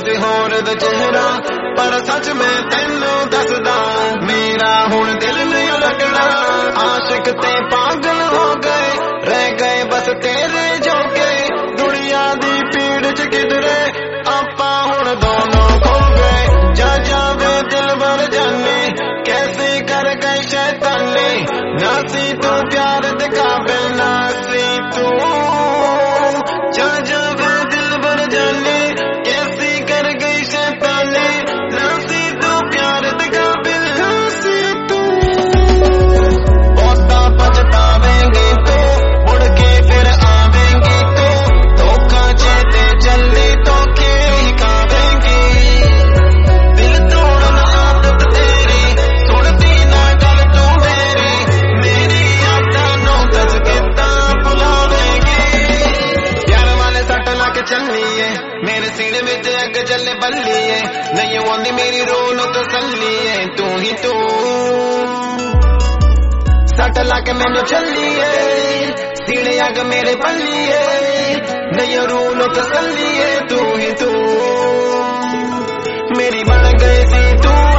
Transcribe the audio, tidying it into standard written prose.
किसी होर दा चेहरा, पर सच में तेनू दसदा मेरा हुण दिल नहीं लगना। आशिक ते पागल हो गए, रह गए बस तेरे जोगे। दुनिया दी पीड़ च किधरे आपां हुण दोनों खो गए। जा जावे दिल भर जाने, कैसे कर गई शैतानी। ना सी तू प्यार दे काबिल, ना सी तू। जा जावे दिल भर जाने, कैसे कर गई शैतानी। ना सी तू प्यार दे काबिल, ना सी तू। बहुता पछतावेंगी तो, मुड़ के फिर आवेंगी तो। धोखा चेते चली तो ही खावेंगी। दिल तोड़ना आदत तेरी, सुनती ना गल तू मेरी। मेरी यादां नू दस किता भुलावेंगी। प्यार वाले सट ला के चलिए, मेरे सीने विच अग चले बल्लिए। नहीं आंदी मेरी रो नू तसल्लिए, तू ही तू। सट ला के मैनू चलिए, सीने अग मेरे बल्लिए। नहीं रो नू तसल्लिए, तू ही तू। मेरी बन गई सी तू।